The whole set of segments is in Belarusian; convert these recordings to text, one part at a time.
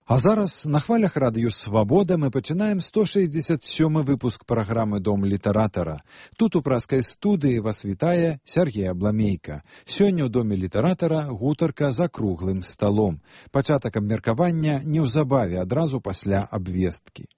А зараз на хвалях радыё «Свабода» мы пачынаем 167 выпуск праграмы «Дом літаратара». Тут у праскай студыі вас вітае Сергей Абламейка. Сёння ў Доме літаратара гутарка за круглым сталом. Пачатак абмеркавання неўзабаве адразу пасля абвесткі.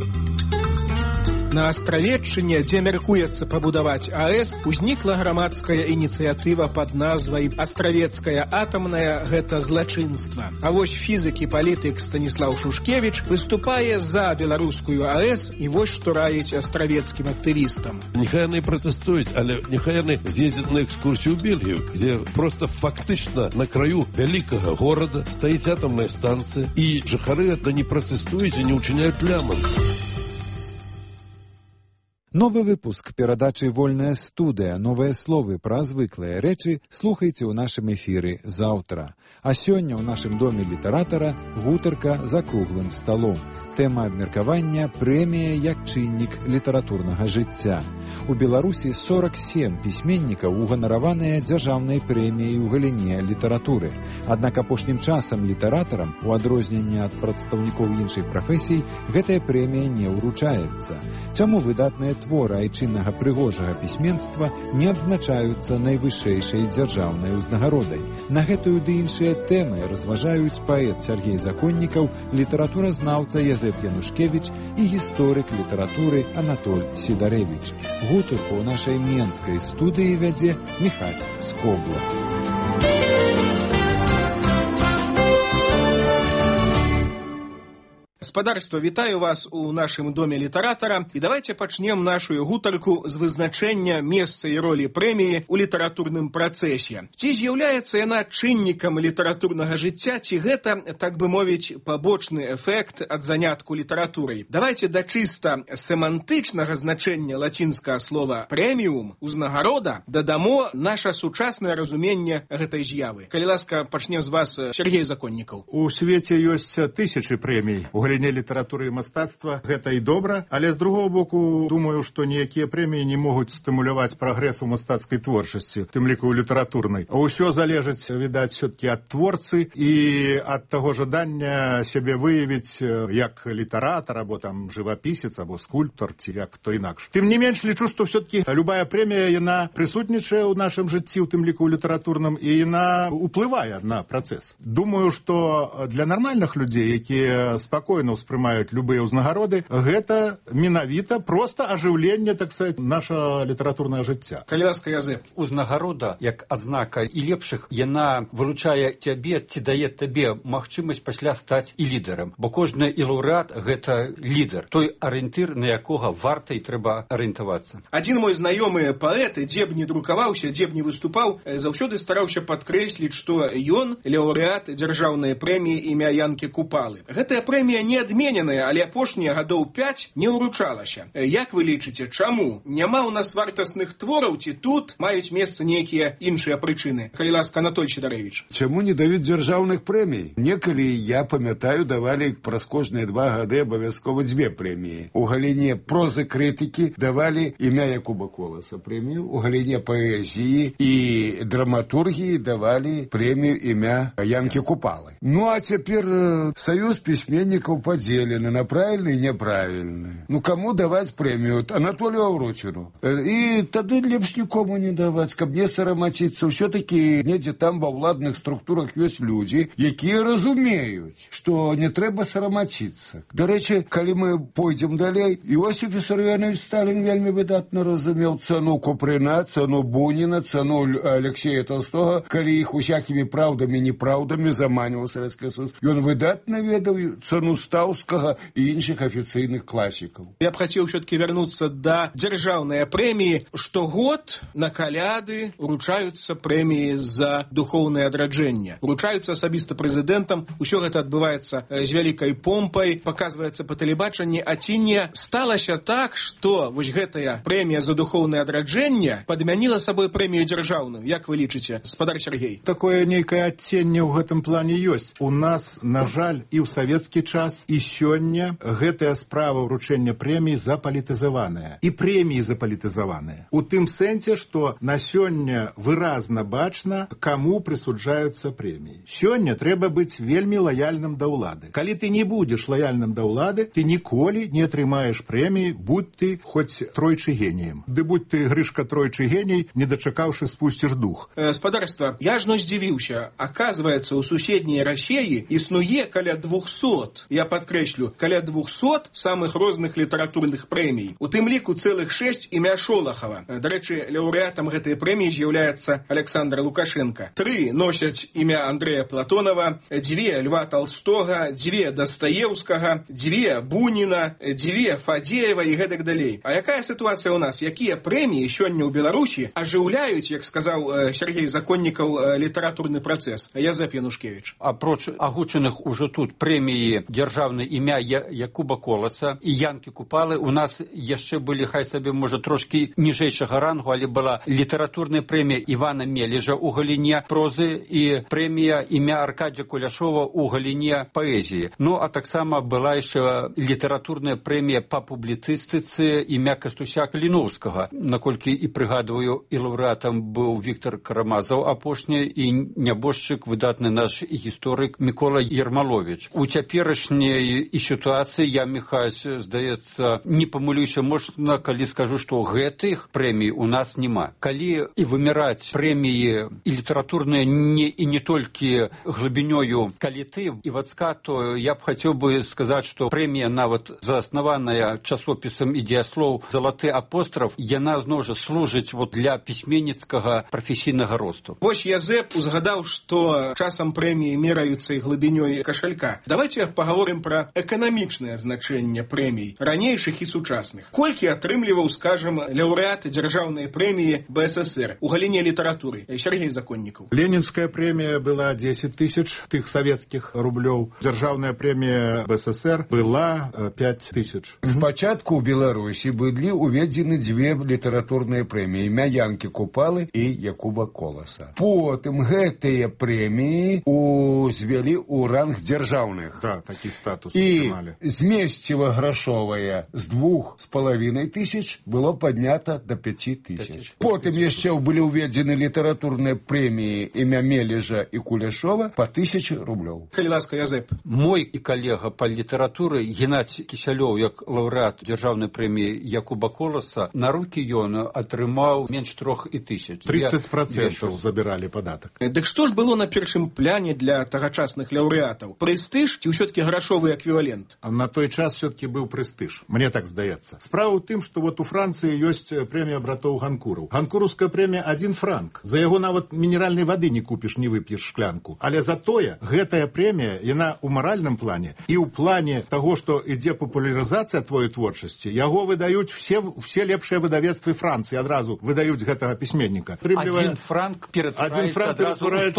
На Астравеччыне, дзе мяркуецца пабудаваць АЭС, узнікла грамадская ініцыятыва пад назвай «Астравецкая атамная – гэта злачынства». А вось фізык і палітык Станіслаў Шушкевіч выступае за беларускую АЭС і вось што раіць астравецкім актывістам. Нехай яны пратэстуюць, але нехай яны з'ездзяць на экскурсію ў Бельгію, дзе проста фактычна на краю вялікага горада стаіць атамная станцыя, і жыхары не пратэстуюць і не ўчыняюць лямак. Новы выпуск перадачы «Вольная студыя». Новыя словы пра звыклыя рэчы слухайце ў нашым эфіры заўтра. А сёння ў нашым Доме літаратара гутарка за круглым сталом. Тэма абмеркавання – прэмія як чыннік літаратурнага жыцця. У Беларусі 47 пісьменнікаў уганараваныя дзяржаўнай прэміяй у галіне літаратуры. Аднак апошнім часам літаратарам, у адрозненне ад прадстаўнікоў іншых прафесій, гэтая прэмія не ўручаецца. Чаму выдатныя творы айчыннага прыгожага пісьменства не адзначаюцца найвышэйшай дзяржаўнай узнагародай? На гэтую ды іншыя тэмы разважаюць паэт Сергей Законнікаў, літаратуразнаўца Язэп Янушкевіч і гісторык літаратуры Анатоль Сідарэвіч. Гутарку ў нашай менскай студыі вядзе Міхась Скобла. Гаспадарства, вітаю вас у нашым Доме літаратара, і давайте пачнем нашу гутарку з вызначэння месца і ролі прэміі ў літаратурным працэсе. Ці з'яўляецца яна чыннікам літаратурнага жыцця, ці гэта, так бы мовіць, пабочны эфект ад занятку літаратурай? Давайте да чыста семантычнага значэння лацінскага слова «прэміум» – «узнагарода» дадамо наша сучаснае разуменне гэтай з'явы. Калі ласка, пачнем з вас, Сергей Законнікаў. У свеце ёсць тысячы прэмій у галіне літаратуры і мастацтва, гэта і добра, але з другого боку, думаю, што ніякія прэміі не могуць стымуляваць прагрэс у мастацкай творчасці, тым ліку ў літаратурнай. Усё залежыць, відаць, все-таки ад творцы і ад таго жадання сябе выявіць як літаратар, або там жывапісец, або скульптор, ці як хто інакш. Тым не менш, лічу, што все-таки любая прэмія, яна прысутнічае ў нашым жыцці, у тым ліку ў літаратурным, і яна уплывае на працэс. Думаю, што для нармальных людзей, якія спакойна успрымаюць любыя ўзнагароды, гэта менавіта проста ажыўленне, так сказать, наша літаратурнае жыцця. Калі ласка, Язэп. Узнагарода, як адзнака і лепшых, яна вылучае цябе, ці дае табе магчымасць пасля стаць і лідарам. Бо кожны і лаўрэат – гэта лідар, той арыентыр, на якога варта і трэба арыентавацца. Адзін мой знаёмы паэт, дзе б не друкаваўся, дзе б не выступаў, заўсёды стараўся падкрэсліць, што ён лаўрэат дзяржаўнай прэміі імя Янкі Купалы. Гэтая прэмія не адмененая, але апошнія гадоў 5 не ўручалася. Як вы лічыце, чаму? Няма ў нас вартасных твораў, ці тут маюць месца нейкія іншыя прычыны? Калі ласка, Анатоль Сідарэвіч. Чаму не даюць дзяржаўных прэмій? Некалі, я памятаю, давалі праз кожныя 2 гады абавязкова 2 прэміі. У галіне прозы крытыкі давалі імя Якуба Коласа прэмію, у галіне паэзіі і драматургіі давалі прэмію імя Янкі Купалы. Ну, а цяпер саюз пісьменнікаў подзелены на правильные и неправильные. Ну, кому давать премию? Анатолию Аврочину. И тады лепш нікому не давать, каб не сарамачиться. Все-таки недзе там во ўладных структурах есть люди, якія разумеюць, что не трэба сарамачиться. До речі, калі мы пойдем далей, Иосиф Виссарионович Сталин вельми выдатно разумел цену Куприна, цену Бунина, цену Алексея Толстого, калі их усякими правдами и неправдами заманивал Советский Союз. И он выдатно ведал цену Стаўскага і іншых афіцыйных класікаў. Я б хацеў все-таки вернуться да дзяржаўнай прэміі. Штогод на каляды уручаюцца прэміі за духоўнае адраджэнне. Уручаюцца асабіста прэзідэнтам. Усё гэта адбываецца з вялікай помпай, паказваецца па тэлебачанні, а ці не сталася так, што вось гэтая прэмія за духоўнае адраджэнне падмяніла сабой прэмію дзяржаўную? Як вы лічыце, гаспадар Сергей? Такое нейкае адценне ў гэтым плане ёсць. У нас, на жаль, і ў савецкі час, час і сёння гэтая справа ўручэння прэмій запалітызаваная. І прэміі запалітызаваныя. У тым сэнсе, што на сёння выразна бачна, каму прысуджаюцца прэміі. Сёння трэба быць вельмі лаяльным да ўлады. Калі ты не будзеш лаяльным да ўлады, ты ніколі не атрымаеш прэміі, будь ты хоць тройчы геніем. Ды будь ты, Грышка, тройчы геній, не дачакаўшы, спусціш дух. Спадарства, я ж здзівіўся. Аказваецца, у суседняй Расеі існуе каля 200, я падкрэслю, каля 200 самых розных літаратурных прэмій. У тым ліку цэлых 6 імя Шолахава. Дарэчы, лаўрэатам гэтай прэміі з'яўляецца Александр Лукашенко. 3 носяць імя Андрэя Платонова, 2 Льва Толстога, 2 Дастаеўскага, 2 Буніна, 2 Фадзеева і гэтак далей. А якая сітуацыя ў нас? Якія прэміі сёння ў Беларусі ажыўляюць, як сказаў Сергей Законнікаў, літаратурны працэс? Язэп Янушкевич. Апроч агучаных ужо тут прэміі дзяржаўнай імя Якуба Коласа і Янкі Купалы, у нас яшчэ былі, хай сабе, можа, трошкі ніжэйшага рангу, але была літаратурная прэмія Івана Мележа ў галіне прозы і прэмія імя Аркадзя Куляшова ў галіне паэзіі. Ну, а таксама была яшчэ літаратурная прэмія па публіцыстыцы імя Кастуся Каліноўскага. Наколькі і прыгадваю, і лаўрэатам быў Віктор Карамазаў апошні, і нябожчык, выдатны наш гісторык Мікола Ермалович. У цяперашняй сітуацыі я, Міхась, здаецца, не памылюся, можна, калі скажу, што гэтых прэмій у нас няма. Калі і выміраць прэміі і літаратурныя і не толькі глыбінёю каліты і вацка, то я б хацеў бы сказаць, што прэмія нават заснаваная часопісам «Ідзеяслоў» «Залаты апостраф», яна зноў жа служыць для пісьменніцкага прафесійнага росту. Вось Язэп узгадаў, што часам прэміі мераюцца і глыбінёй кашалька. Давайте паговорым пра эканамічнае значэнне прэмій, ранейшых і сучасных. Колькі атрымліваў, скажам, лаўрэат дзяржаўнай прэміі БССР у галіне літаратуры? Сергей Законнікаў. Ленінская прэмія была 10 тысяч тых савецкіх рублёў. Дзяржаўная прэмія БССР была 5 тысяч. Спачатку ў Беларусі былі уведзены 2 літаратурныя прэміі, імя Янкі Купалы і Якуба Коласа. Потым гэтыя прэміі узвялі ў ранг дзяржаўных. Да, такі статус і атрымалі. змесціва грашовая з 2,5 тысяч было паднята до 5 тысяч. Потым яшчэ былі ўведзены літаратурныя прэміі імя Мележа і Куляшова по 1000 рублёў. Калі ласка, Язэп. Мой і калега па літаратуры Геннадзь Кісялёў, як лаўрэат дзяржаўнай прэміі Якуба Коласа, на рукі ён атрымаў менш 3000. 30% забіралі падатак. Дык што ж было на першым пляне для тагачасных лаўрэатаў? Прэстыж ці ўсё-таки грашовы эквівалент? На той час все-таки быў прэстыж, мне так здаецца. Справа ў тым, што у Францыі ёсць прэмія братоў Ганкураў. Ганкураўская прэмія 1 франк. За яго нават мінеральнай вады не купіш, не вып'еш шклянку. Але затое гэтая прэмія, яна ў маральным плане і ў плане таго, што ідзе папулярызацыя твоей творчасці, яго выдаюць все лепшыя выдавецтвы Францыі, адразу выдаюць гэтага пісьменніка. 1 франк ператвараецца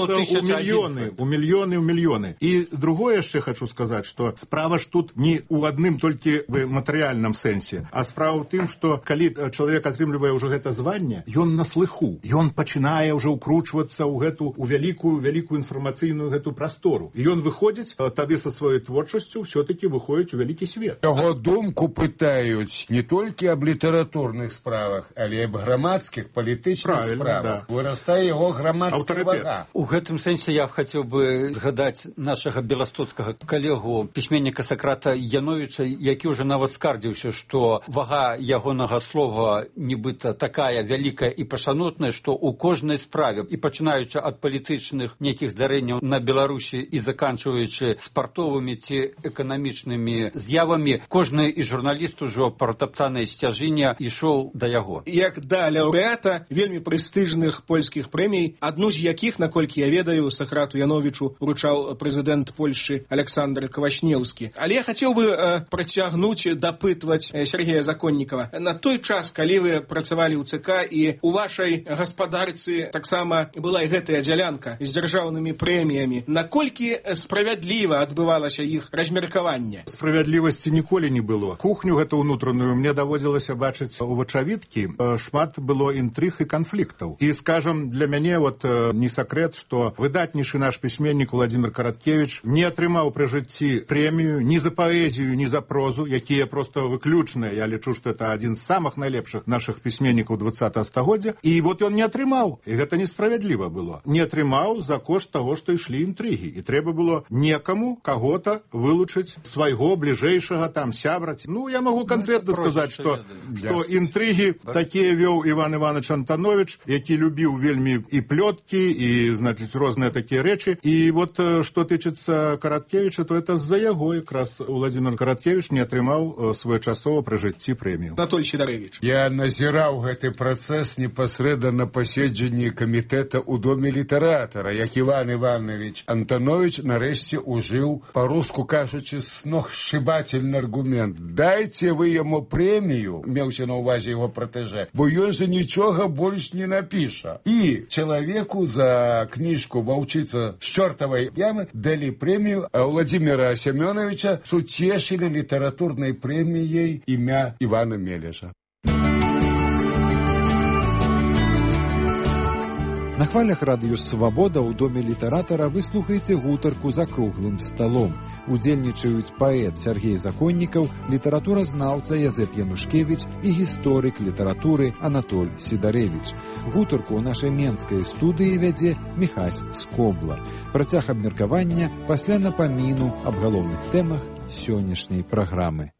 у мільёны. І другое яшчэ хочу сказаць, што справа ж тут не ў адным толькі матэрыяльным сэнсе, а справа ў тым, што калі чалавек атрымлівае ўжо гэта званне, ён на слыху, ён пачынае ўжо ўкручвацца ў гэту вялікую інфармацыйную гэту прастору. І ён выходзіць тады са сваёй творчасцю, все-таки выходзіць у вялікі свет. Яго думку пытаюць не толькі аб літаратурных справах, але аб грамадскіх, палітычных справах. Да. Вырастае яго грамадская вага. У гэтым сэнсе я хацеў бы згадаць нашага беластоцкага калегу, пісьменніка Сакрата Яновіча, які ўжо нават скардзіўся, што вага ягонага слова нібыта такая вялікая і пашанотная, што ў кожнай справе, і пачынаючы ад палітычных нейкіх здарэнняў на Беларусі і заканчваючы спартовымі ці эканамічнымі з'явамі, кожны і журналіст ужо пратаптанай сцяжыне ішоў да яго. Як да лаўрэата вельмі прэстыжных польскіх прэмій, адну з якіх, наколькі я ведаю, Сакрату Яновічу вручаў прэзідэнт Польшчы Александр Квашнеўскі. Але я хацеў бы працягнуць, дапытваць Сергея Законнікава. На той час, калі вы працавалі ў ЦК і у вашай гаспадарцы таксама была і гэтая дзялянка з дзяржаўнымі прэміямі, наколькі справядліва адбывалася іх размеркаванне? Справядлівасці ніколі не было. Кухню гэту ўнутраную мне даводзілася бачыць у вачавіткі. Шмат было інтрыг і канфліктаў. І, скажам, для мяне не сакрэт, што выдатнейшы наш пісьменнік Владзімир Караткевіч не атрымаў пры жыцці прэмію ні за паэзію, ні за прозу, якія просто выключныя. Я лічу, што это адзін з самых найлепшых нашых пісьменнікаў 20 стагоддзя. І вот ён не атрымаў. І гэта несправядліва было. Не атрымаў за кошт таго, што ішлі інтрыгі. І трэба было некаму, каго-то вылучыць свайго бліжэйшага там сябра. Ну, я магу канкрэтна сказаць, што інтрыгі такія вёў Іван Іванович Антонович, які любіў вельмі і плёткі, і, значыць, розныя такія рэчы. І вот, што тычыцца Караткевіча, то это з-за яго якраз Владимир Караткевич не атрымаў своечасова пры жыцці прэмію. Анатолий Сидорович. Я назіраў гэты працэс непасрэдна на паседжанні камітэта ў доме літаратара, як Іван Іванович Антонович нарэшце ужыў, па-руску кажучы, сногсшибательны аргумент. Дайце вы яму прэмію, меўся на ўвазе яго пратэжэ, бо ён же нічога больш не напіша. І чалавеку за кніжку «Ваўчыца з чортавай ямы» далі прэмію, а Владимира Семеновича суцешылі літаратурнай прэміяй імя Івана Мележа. На хвалях радыё «Свабода» ў доме літаратара вы слухаеце гутарку за круглым сталом. Удзельнічаюць паэт Сергей Законнікаў, літаратуразнаўца Язэп Янушкевіч і гісторык літаратуры Анатоль Сідарэвіч. Гутарку ў нашай менскай студыі вядзе Міхась Скобла. Працяг абмеркавання пасля напаміну аб галоўных тэмах сённяшняй праграмы.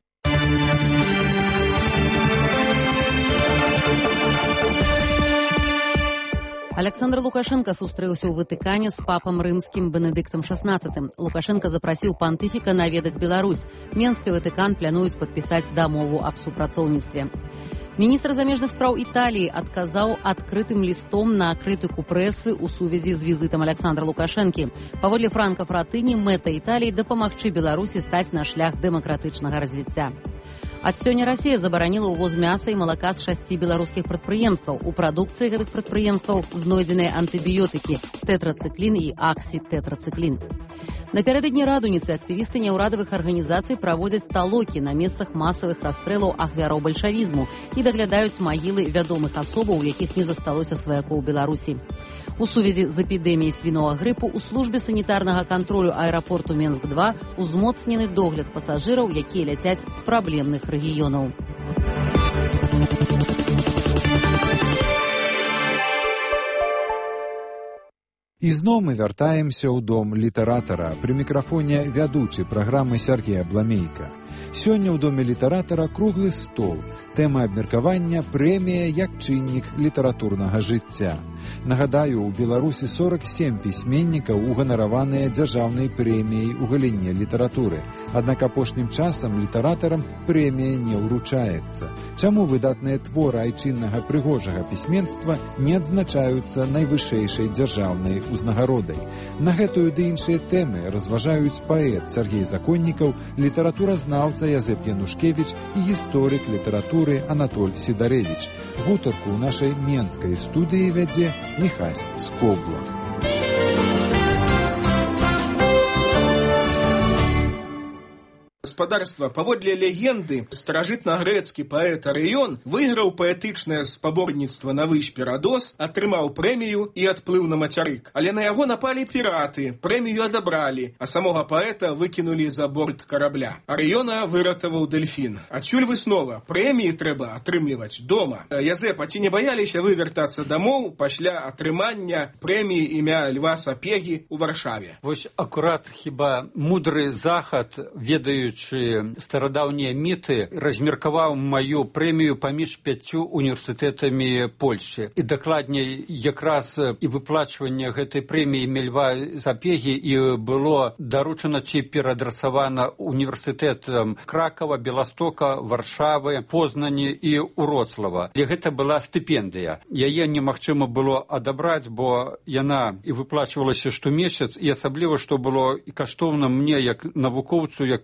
Александр Лукашенко сустрэўся ў Ватыкане з папам рымскім Бенедыктам XVI. Лукашенко запрасіў пантыфіка наведаць Беларусь. Менск і Ватыкан плануюць падпісаць дамову аб супрацоўніцтве. Міністр замежных спраў Італіі адказаў адкрытым лістом на крытыку прэсы ў сувязі з візітам Александра Лукашэнкі. Паводле Франка Фратыні, мэта Італіі дапамагчы Беларусі стаць на шлях дэмакратычнага развіцця. Ад сёння Расія забараніла ўвоз мяса і малака з 6 беларускіх прадпрыемстваў. У прадукцыі гэтых прадпрыемстваў знойдзеныя антыбіётыкі тетрацыклін і аксітэтрацыклін. Напярэдадні радуніцы актывісты няўрадавых арганізацый праводзяць талокі на месцах масавых расстрэлаў ахвяроў бальшавізму і даглядаюць магілы вядомых асобаў, у якіх не засталося сваякоў Беларусі. У сувязі з эпідэміяй свінога грыпу ў службе санітарнага кантролю аэрапорту Менск-2 узмоцнены догляд пасажыраў, якія ляцяць з праблемных рэгіёнаў. І зноў мы вяртаемся ў дом літаратара. Пры мікрафоне вядучы праграмы Сергей Абламейка. Сёння ў доме літаратара круглы стол. Тэма абмеркавання «Прэмія як чыннік літаратурнага жыцця». Нагадаю, у Беларусі 47 пісьменнікаў уганараваныя дзяржаўнай прэміяй у галіне літаратуры. Аднак апошнім часам літаратарам прэмія не ўручаецца. Чаму выдатныя творы айчыннага прыгожага пісьменства не адзначаюцца найвышэйшай дзяржаўнай узнагародай? На гэтую ды іншыя тэмы разважаюць паэт Сергей Законнікаў, літаратуразнаўца Язэп Янушкевіч і гісторык літаратуры Анатоль Сідарэвіч. Гутарку ў нашай менскай студыі вядзе Міхась Скобла. Господарства, паводле легенды, старажытна-грэцкі паэт Арыён выйграў паэтычнае спаборніцтва на выспе Радос, атрымаў прэмію і адплыў на мацярык. Але на яго напалі піраты, прэмію адабралі, а самога паэта выкінулі за борт карабля. Арыёна выратаваў дэльфін. Адсюль выснова, прэміі трэба атрымліваць дома. Язэп, а ці не баяліся вы вяртацца дамоў пасля атрымання прэміі імя Льва Сапегі ў Варшаве? Вось акурат хіба мудры захад, ведаючы старадаўнія міты, размеркаваў маю прэмію паміж 5 універсітэтамі Польшчы. І дакладней, якраз і выплачванне гэтай прэміі імя Льва Сапегі і было даручана ці пераадрасавана універсітэтам Кракава, Беластока, Варшавы, Познані і Уроцлава. І гэта была стыпендыя. Яе немагчыма было адабраць, бо яна і выплачвалася штомесяц, і асабліва, што было і каштоўна мне, як навукоўцу, як і літаратару,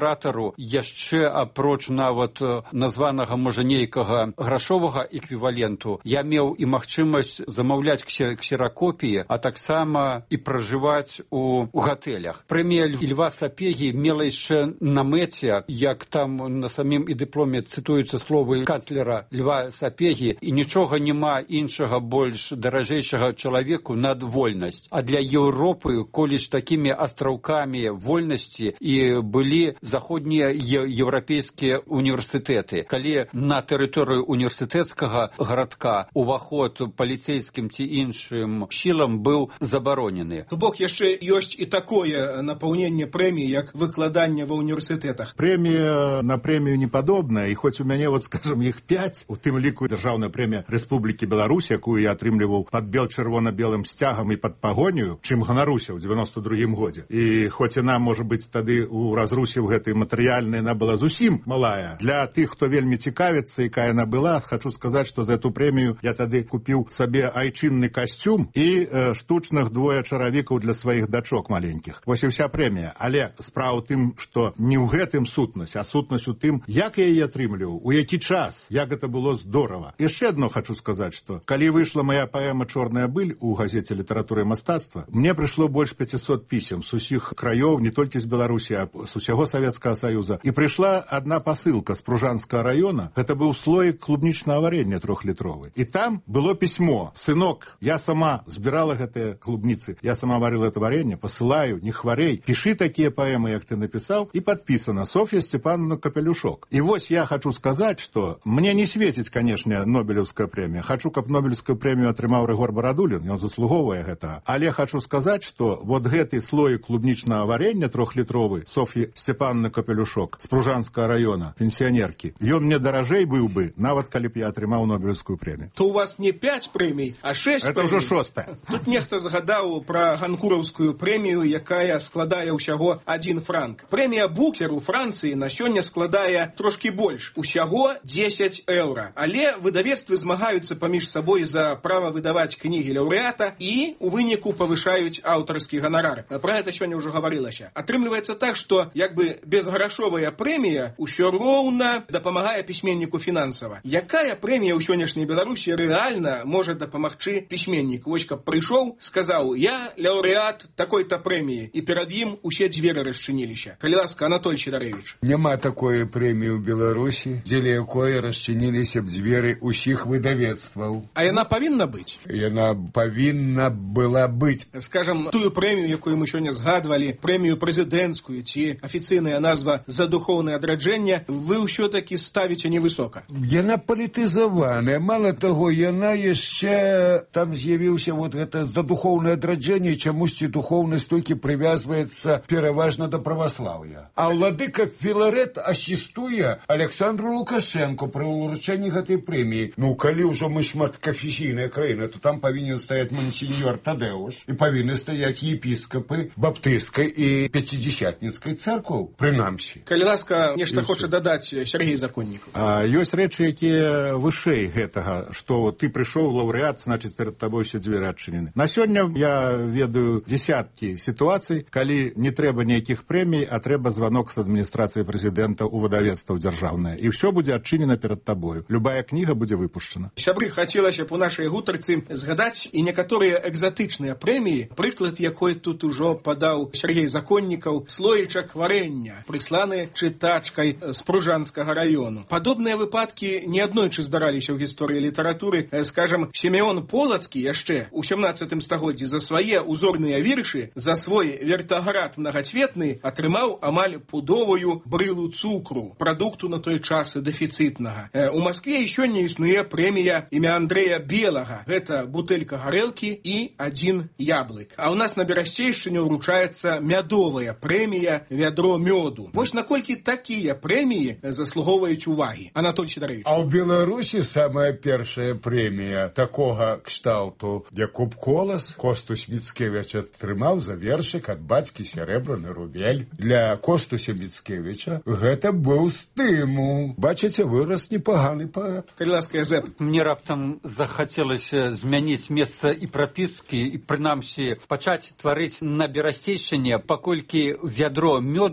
літаратару яшчэ апроч нават названага можа нейкага грашовага эквіваленту я меў і магчымасць замаўляць ксеракопіі, а таксама і пражываць у гатэлях. Прэмія Льва Сапегі мела яшчэ на мэце, як там на самім і дыпломе цытуюцца словы канцлера Льва Сапегі, і нічога няма іншага больш даражэйшага чалавеку над вольнасць. А для Еўропы, коли ж такімі астраўкамі вольнасці і былі заходнія еўрапейскія універсітэты. Калі на тэрыторыю універсітэцкага гарадка уваход паліцейскім ці іншым сілам быў забаронены. То бок яшчэ ёсць і такое напаўненне прэміі, як выкладанне ва універсітэтах. Прэмія на прэмію не падобная, і хоць у мяне, скажем, іх 5, у тым ліку дзяржаўная прэмія Рэспублікі Беларусь, якую я атрымліваў пад чырвона-белым сцягам і пад пагоню, чым ганаруся ў 92-м годзе. І хоць яна, можа быць, тады у разрусе в гэтай матэрыяльнай яна была зусім малая. Для тых, хто вельмі цікавіцца, якая яна была, хочу сказаць, што за эту прэмію я тады купіў сабе айчынны касцюм і штучных 2 чаравікаў для сваіх дачок маленькіх. Вось і вся прэмія. Але справа ў тым, што не ў гэтым сутнасць, а сутнасць у тым, як я яе атрымліваў, у які час, як гэта было здорава. Яшчэ адно хочу сказаць, што калі выйшла моя паэма «Чорная быль» у газеце «Літаратура і мастацтва», мне прыйшло больш 500 пісем з усіх краёў, не толькі з Беларусі, а з усяго Савецкага Саюза. І прыйшла адна пасылка з Пружанскага раёна. Гэта быў слоік клубнічнага варення 3-літровы. І там было пісьмо: «Сынок, я сама збірала гэтыя клубніцы, я сама варила это варенье, посылаю, не хварей, піши такія паэмы, як ты напісаў». І падпісана Софья Степановна Капелюшок. І вось я хочу сказаць, што мне не светіць, канешне, Нобелевская прэмія. Хочу, каб Нобелевскую прэмію атрымаў Рыгор Барадулін, ён заслугоўвае гэта. Але хочу сказаць, што вот гэты слоік клубнічнага варення 3-літровы Софьи Степановны Капелюшок з Пружанскага раёна, пенсіянеркі, ён мне даражэй быў бы, нават калі б я атрымаў Нобелевскую прэмію. То у вас не 5 прэмій, а 6 Это прэмій. ўжо 6. Тут нехта згадаў пра ганкураўскую прэмію, якая складае ўсяго 1 франк. Прэмія Букер у Францыі на сёння складае трошкі больш, усяго 10 еўра. Але выдавецтвы змагаюцца паміж сабой за права выдаваць кнігі лаўрэата і у выніку павышаюць аўтарскі ганарар. Пра гэта сёння ўжо гаварылася. Атрымліваецца так, што як бы безграшовая прэмія ўсё роўна дапамагае пісьменніку фінансава. Якая прэмія ў сённяшняй Беларусі рэальна можа дапамагчы пісьменніку? Вось каб прыйшоў, сказаў: «Я лаўрэат такой-то прэміі», і перад ім усе дзверы расчыніліся. Калі ласка, Анатоль Сідарэвіч. Няма такой прэміі ў Беларусі, дзеля якой расчыніліся б дзверы ўсіх выдавецтваў. А яна павінна быць? Яна павінна была быць. Скажам, тую прэмію, якую мы сёння згадвалі, прэмію прэзідэнцкую ці афіцыйная назва «За духоўнае адраджэнне», вы ўсё-такі ставіце невысока. Яна палітызаваная. Мала таго, яна яшчэ там з'явіўся вот гэта «За духоўнае адраджэнне», чамусьці духоўнасць толькі прывязваецца пераважна да праваслаўя. А ўладыка Філарэт асістуе Александру Лукашенко пры ўручэнні гэтай прэміі. Ну, калі ўжо мы шматканфесійная краіна, то там павінен стаяць монсеньор Тадэуш і павінны стаяць епіскапы баптысцкай і пяцідзесятніцкай царкваў, прынамсі. Калі ласка, нешта хоча дадаць Сергей Законнікаў. Ёсць рэчы, якія вышэй гэтага, што ты прыйшоў лаўрэат, значыць, перад табой усе дзверы адчынены. На сёння я ведаю дзесяткі сітуацый, калі не трэба ніякіх прэмій, а трэба званок з адміністрацыі прэзідэнта ў выдавецтва дзяржаўнае. І ўсё будзе адчынена перад табою. Любая кніга будзе выпушчана. Сябры, хацелася б у нашай гутарцы згадаць і некаторыя экзатычныя прэміі, прыклад якой тут ужо падаў Сергей Законнікаў, слоічак варення, прысланы чытачкай з Пружанскага раёну. Падобныя выпадкі неаднойчы здараліся ў гісторыі літаратуры. Скажам, Сімеон Полацкі яшчэ у 17 стагоддзі за свае узорныя віршы, за свой вертаград мнагацветны атрымаў амаль пудовую брылу цукру, прадукту на той час дэфіцытнага. У Маскве і сёння існуе прэмія імя Андрэя Белага. Гэта бутэлька гарэлкі і 1 яблык. А ў нас на Берасцейшчыне ўручаецца мядовая прэмія «Вядро мёду». Вось наколькі такія прэміі заслугоўваюць увагі. Анатоль Сідарэвіч. А ў Беларусі самая першая прэмія такога кшталту Якуб Колас Костусь Міцкевіч атрымаў за вершык ад бацькі «Серэбраны рубель». Для Костуся Міцкевіча гэта быў стымул. Бачыце, вырас непаганы паэт. Калі ласка, Язэп. Мне раптам захацелася змяніць месца і прапіскі, і прынамсі пачаць тварыць на Берасцейшчыне, паколькі «Вядро мёду» гэта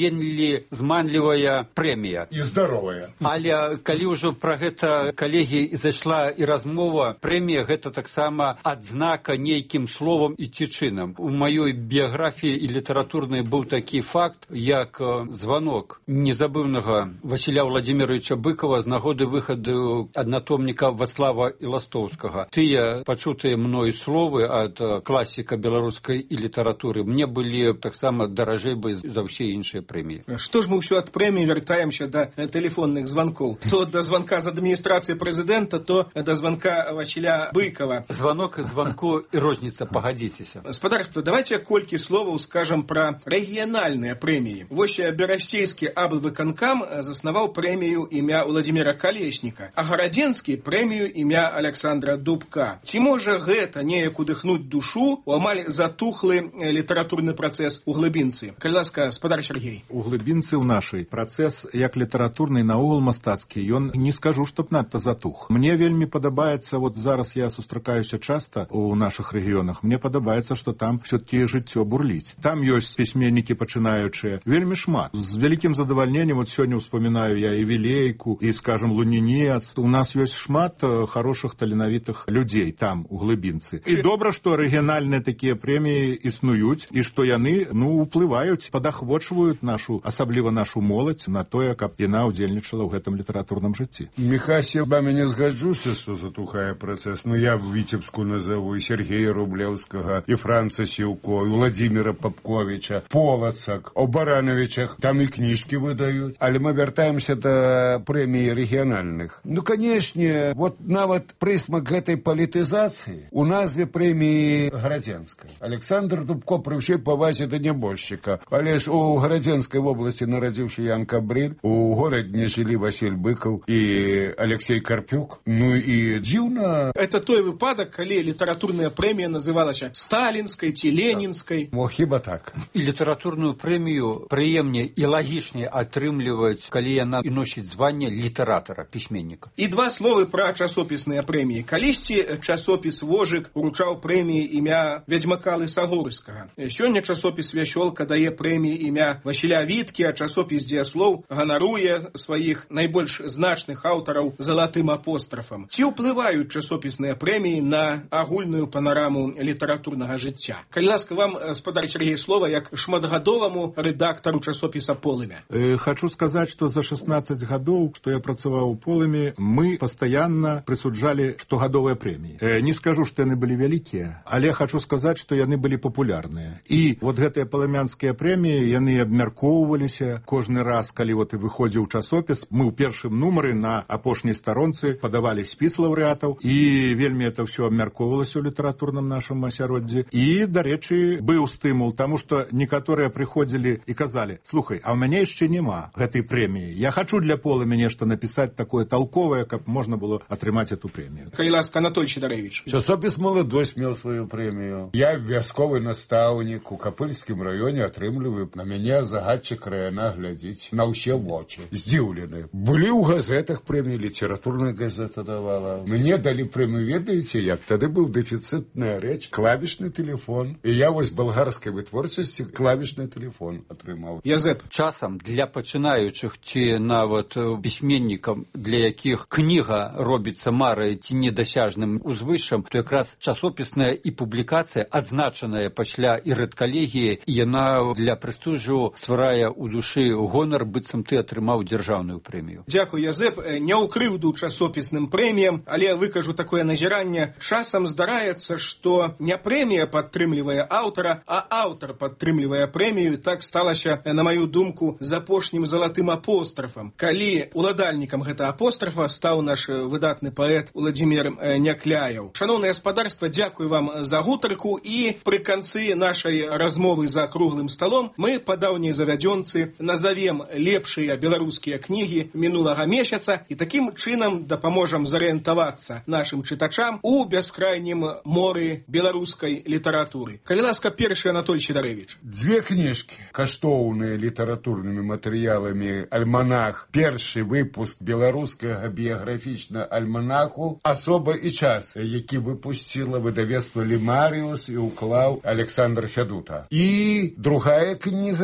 вельмі зманлівая прэмія. І здаровая. Але калі ўжо пра гэта, калегі, зайшла і размова, прэмія гэта таксама адзнака нейкім словам і ці чынам. У маёй біяграфіі і літаратурнай быў такі факт, як званок незабыўнага Васіля Владимировича Быкова з нагоды выхаду аднатомніка Вацлава Іластоўскага. Тыя пачутыя мною словы ад класіка беларускай і літаратуры мне былі таксама даражэй бы за ўсе іншыя прэміі. Што ж мы ўсё ад прэміі вяртаемся да тэлефонных званкоў? То да званка з адміністрацыі прэзідэнта, то да званка Васіля Быкова. Званок і званку і розніца, пагадзіцеся. Спадарства, давайте колькі словаў скажам пра рэгіянальныя прэміі. Вось Берасцейскі аблвыканкам заснаваў прэмію імя Владимира Колесніка, а Гарадзенскі прэмію імя Александра Дубка. Ці можа гэта неяк удыхнуць душу у амаль затухлы літаратурны працэс у глыбінцы? Калі ласка, спадар Сергей. У глыбінцы ў нашай працэс як літаратурны наогул мастацкі, ён не скажу, чтоб надта затух. Мне вельмі падабаецца, вот зараз я сустракаюся часта у наших рэгіёнах, мне падабаецца, што там все-таки жыццё бурліць. Там ёсць пісьменнікі пачынаючыя, вельмі шмат. З вялікім задавальненнем, вот сёння ўспамінаю я і Вілейку, і, скажем, Лунінец. У нас ёсць шмат хорошых таленавітых людзей там, у глыбінцы. І добра, што рэгіянальныя такія прэміі існуюць, і што яны, уплываюць, падахвочваюць нашу, асабліва нашу моладзь на тое, каб яна ўдзельнічала ў гэтым літаратурным жыцці. Міхась, я вами не згаджуся, што затухае працэс. Я в Віцебску назову і Сергея Рублеўскага, і Франца Сіўко, і Владимира Попковича, Полацак, о Барановичах. Там і кніжкі выдаюць. Але мы вяртаемся да прэміі рэгіянальных. Канешне, вот нават прысмак гэтай палітызацыі у назве прэміі Гарадзенскай. Александр Дубко пры ўсёй павазе да нябожчыка. Але ж у Гарадзенскай вобласці нарадзіўся Ян Кабрыль, у горадзе жылі Васіль Быкаў і Алексей Карпюк. І дзіўна... Это той выпадак, калі літаратурная прэмія называлася сталінскай ці ленінскай. Хіба так. І літаратурную прэмію прыемней і лагічней атрымліваць, калі яна і носіць званне літаратара, пісьменніка. І два словы пра часопісныя прэміі. Калісьці часопіс «Вожык» уручаў прэміі імя Вядзьмака Лысагорскага. Сёння часопіс «Вясёлка» дае прэміі імя Васіля Віткі, а часопіс «Дзеяслоў» ганаруе сваіх найбольш значных аўтараў залатым апострафам. Ці ўплываюць часопісныя прэміі на агульную панараму літаратурнага жыцця? Калі ласка, вам, спадар Сергей, слова як шматгадоваму рэдактару часопіса «Полымя». Хочу сказаць, што за 16 гадоў, што я працаваў у «Полымі», мы пастаянна прысуджалі штогадовыя прэміі. Не скажу, што яны былі вялікія, але хочу сказаць, што яны былі папулярныя. І вот гэтыя палымянскія прэміі, яны абмяркоўваліся кожны раз, калі вот і выходзіў часопіс. Мы ў першым нумары на апошняй старонцы падавалі спіс лаўрэатаў, і вельмі это ўсё абмяркоўвалася ў літаратурным нашым асяроддзі. І, дарэчы, быў стымул, таму што некаторыя прыходзілі і казалі: слухай, а ў мяне яшчэ няма гэтай прэміі. Я хочу для «Полымя» нешта напісаць такое толковае, каб можна было атрымаць эту прэмію. Калі ласка, Анатоль Сідарэвіч. Часопіс «Маладосць» меў сваю прэмію. Я вясковы настаўнік у Капыльскім раёне, атрымліваю. На мяне загадчык района глядзіць на ўсе вочы. Здзіўлены. Былі ў газетах прэміі, літаратурная газета давала. Мне далі прэмію, ведаеце, як? Тады быў дэфіцытная рэч, клавішны тэлефон. І я вось балгарскай вытворчасці клавішны тэлефон атрымаў. Язэп. Часам для пачынаючых ці нават пісьменнікам, для якіх кніга робіцца марай ці недасяжным узвышшам, то якраз часопісная і публікацыя, адзначаная пасля і рэдкалегіі, яна для прэстыжу стварае ў душы гонар, быццам ты атрымаў дзяржаўную прэмію. Дзякуй, Язэп. Не ў крыўду часопісным прэміям, але выкажу такое назіранне. Часам здараецца, што не прэмія падтрымлівае аўтара, а аўтар падтрымлівае прэмію. Так сталася, на маю думку, з апошнім залатым апострафам. Калі уладальнікам гэта апострафа стаў наш выдатны паэт Владимир Някляеў. Шаноўнае гаспадарства, дзякуй вам за гутарку, і пры канцы нашай размовы за круглым сталом мы па даўняй завядзёнцы назавем лепшыя беларускія кнігі мінулага месяца і такім чынам дапаможам зарыентавацца нашым чытачам у бяскрайнім моры беларускай літаратуры. Калі ласка, першы Анатоль Сідарэвіч. Дзве кніжкі, каштоўныя літаратурнымі матэрыяламі альманах. Першы выпуск беларускага біяграфічнага альманаху «Асоба і час», які выпусціла выдавецтва «Лімаріус» і ўклаў Александр Фядута. І другая кніга, якую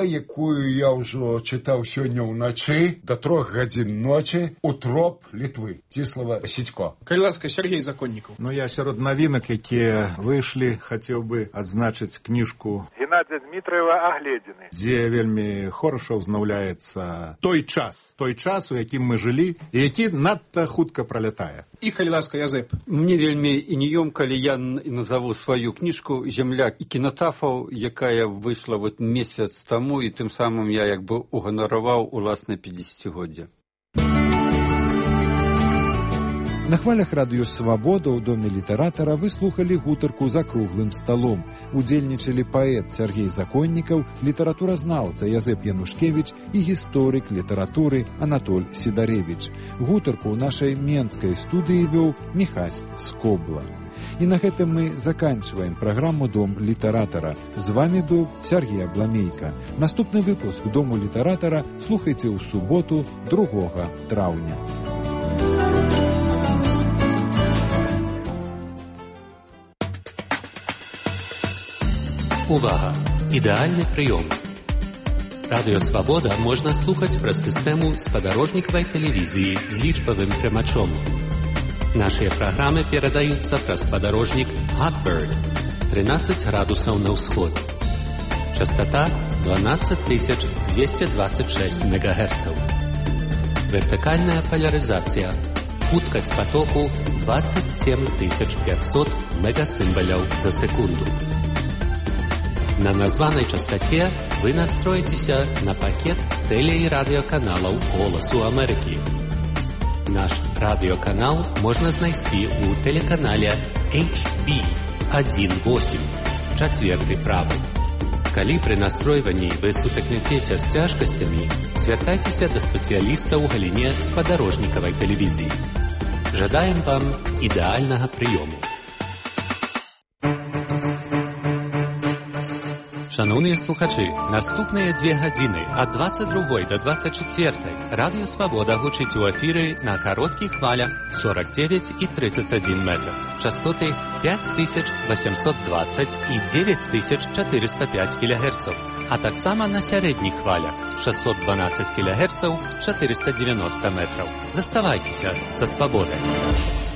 якую я ўжо чытаў сёння ўначы да 3 гадзін ночы «Утроп Літвы» Ціслава Сідько. Калі ласка, Сергей Законнікаў. Ну, я сярод навінак, якія выйшлі, хацеў бы адзначыць кніжку Геннадия Дмитриева «Огледины», дзе вельмі хораша ўзнаўляецца той час, у якім мы жылі, і які надта хутка пролятае. І, калі ласка, Язэп. Мне вельмі інём, калі я назову сваю кніжку «Земля кінотафаў», якая выйшла вот месяц таму, і тым самым я як бы уганараваў уласне 50-годдзе. На хвалях радыё «Свабода» ў доме літаратара вы слухалі гутарку за круглым сталом. Удзельнічалі паэт Сергей Законнікаў, літаратуразнаўца Язэп Янушкевіч і гісторык літаратуры Анатоль Сідаревіч. Гутарку ў нашай менскай студыі вёў Міхась Скобла. І на гэтым мы заканчиваем праграму «Дом літаратара». З вами быў Сергей Абламейка. Наступны выпуск «Дому літаратара» слухайце ў суботу 2 траўня. Увага! Ідэальны прыём. Радыё «Свабода» можна слухаць праз сістэму спадарожнікавай тэлевізіі з лічбавым прымачом. Нашыя праграмы перадаюцца праз спадарожнік Hotbird 13 градусаў на ўсход. Частота 12226 МГц. Вертыкальная полярызацыя. Хуткасць потоку 27500 мегасімбаляў за секунду. На названай частоце вы настроіцеся на пакет тэле- і радыёканалаў «Голасу Амерыкі». Наш радыёканал можна знайсці ў тэлеканале HB18, 4 правы. Калі пры настройванні вы сутыкнецеся з цяжкасцямі, звяртайцеся да спецыяліста ў галіне спадарожнікавай тэлевізіі. Жадаем вам ідэальнага прыёму. Шановныя слухачы, наступныя 2 гадзіны ад 22 до 24 радыё «Свабода» гучыць у эфіры на кароткіх хвалях 49 і 31 метр, частоты 5820 і 9405 кГц, а таксама на сярэдніх хвалях 612 кГц, 490 метраў. Заставайцеся са «Свабодай».